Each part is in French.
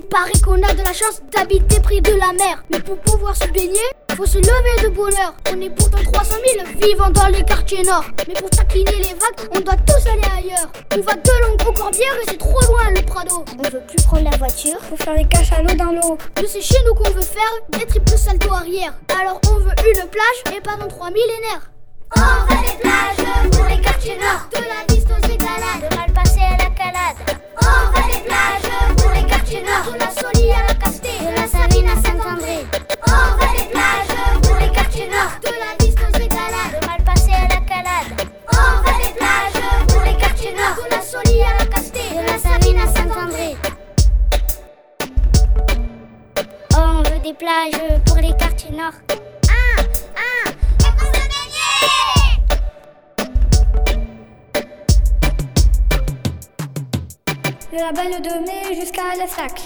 paraît qu'on a de la chance d'habiter près de la mer. Mais pour pouvoir se baigner, faut se lever de bonne heure. On est pourtant 300 000 vivant dans les quartiers nord. Mais pour taquiner les vagues, on doit tous aller ailleurs. On va de Longue aux Corbières et c'est trop loin le Prado. On veut plus prendre la voiture pour faire des cachalots dans l'eau. Nous c'est chez nous qu'on veut faire des triples salto arrière. Alors on veut une plage et pas dans 3 millénaires. On veut des plages pour les quartiers nord. De la Viste aux Étalades, de Malpasset à la Calade. On veut des plages pour les quartiers nord. de la Solie à la Casté, de la Savine à Saint-André. On veut des plages pour les quartiers nord. de la Viste aux Étalades, de Malpasset à la Calade. On veut des plages pour les quartiers nord. de la Solie à la Casté, de la Savine à Saint-André. On veut des plages pour les quartiers nord. De la Belle de Mai jusqu'à l'Estac.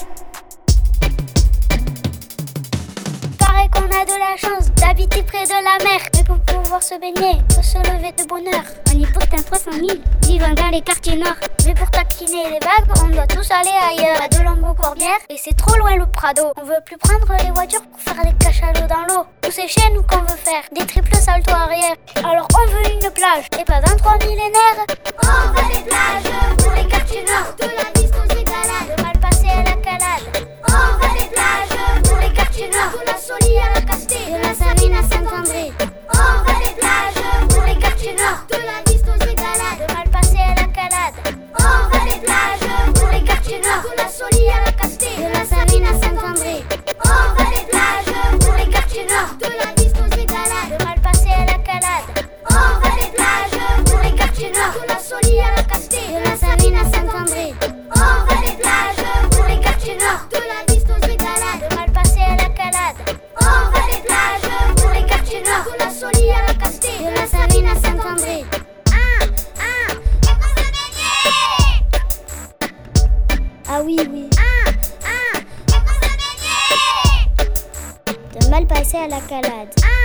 Paraît qu'on a de la chance d'habiter près de la mer. Mais pour pouvoir se baigner, faut se lever de bonne heure. On est pourtant 300 000 vivant dans les quartiers nord. Mais pour taquiner les vagues, on doit tous aller ailleurs. À de Longue aux Corbières et c'est trop loin le Prado. On veut plus prendre les voitures pour faire des cachalots dans l'eau. Nous c'est chez nous qu'on veut faire des triples saltos arrière. Alors on veut une plage et pas dans 3 millénaires. On veut des plages pour les quartiers nord. de la Viste aux Étalades, de Malpasset à la Calade. On veut des plages pour les quartiers nord. de la Solie à la Casté, de la Savine à Saint-André. On veut des plages pour les quartiers nord. de la Viste aux Étalades, de Malpasset à la Calade. On veut des plages pour les quartiers nord. de la Solie à la Casté, de la Savine à Saint-André. On veut des plages pour les quartiers nord. de la Viste aux Étalades, de Malpasset à la Calade. On veut des plages pour les quartiers nord. de la Solie à la Casté, de la Savine à Saint-André. On veut des plages pour les quartiers nord. de la Viste aux Étalades, de Malpasset à la Calade. On veut des plages pour les quartiers nord. de la Solie à la Casté, de la Savine à Saint-André. Ah oui, oui. De Malpasset à la Calade.